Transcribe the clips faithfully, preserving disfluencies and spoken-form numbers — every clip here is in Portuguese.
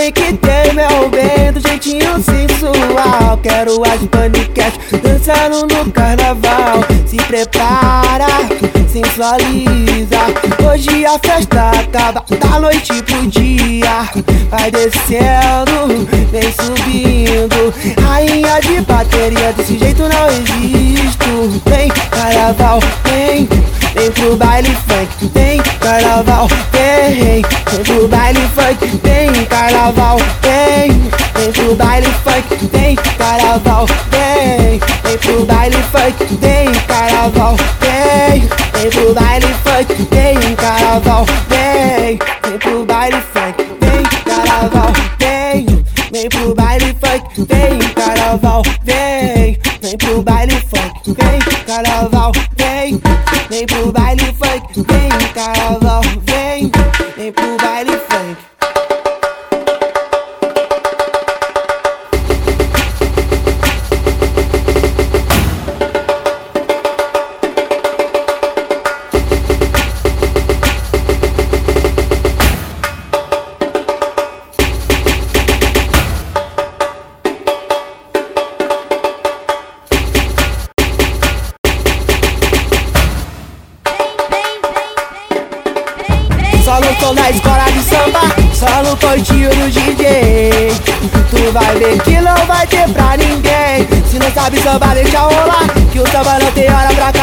Vem que tem, meu bem, do jeitinho sensual. Quero as paniquete dançando no carnaval. Se prepara, sensualiza. Hoje a festa acaba da noite pro dia. Vai descendo, vem subindo. Rainha de bateria, desse jeito não existo. Vem carnaval, vem, vem pro baile funk. Vem carnaval, vem, vem pro baile funk. Vem carnaval, vem, vem pro baile funk. Vem carnaval, vem, vem pro baile funk. Vem carnaval, vem, vem pro baile funk. Vem carnaval, vem, vem pro baile funk. Vem carnaval, vem, vem pro baile funk. Vem carnaval, vem, vem pro baile funk. Vem carnaval, vem, vem pro baile funk. Vem carnaval, vem, vem pro baile funk. Só no som da escola de samba, só no cantinho do D J. Tu vai ver que não vai ter pra ninguém. Se não sabe samba, deixa rolar, que o samba não tem hora pra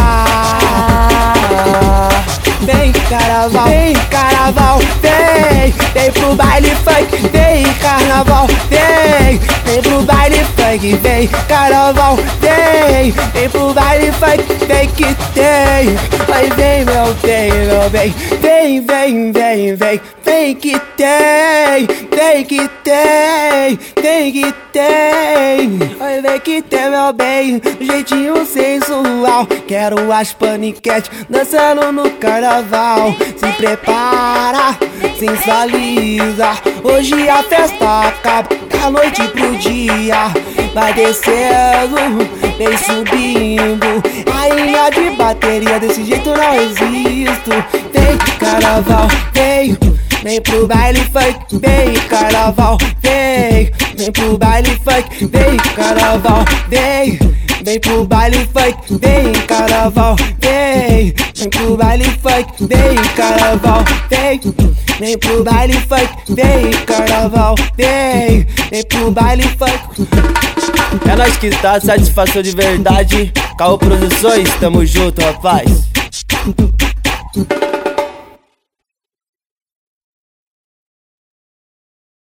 acabar. Vem carnaval, vem carnaval, vem, vem pro baile funk. Vem carnaval, vem, vem pro baile funk. Vem carnaval, vem, vem pro baile funk. Vem que tem, vai vem meu bem, meu bem. Vem, vem, vem, vem, vem que tem, vem que tem, vem que tem. Vai vem que tem, meu bem, jeitinho sensual. Quero as paniquete dançando no carnaval. Se prepara, sensualiza. Hoje a festa acaba da noite pro dia. Vai descendo, vem subindo. Rainha de bateria, desse jeito não existo. Vem carnaval, vem, vem pro baile funk. Vem carnaval, vem, vem pro baile funk. Vem carnaval, vem, vem pro baile funk. Vem carnaval, vem, vem pro baile funk. Vem carnaval, vem, vem pro baile funk. Vem carnaval, vem, vem pro baile funk. É nós que tá, satisfação de verdade. Caô Produções, tamo junto, rapaz.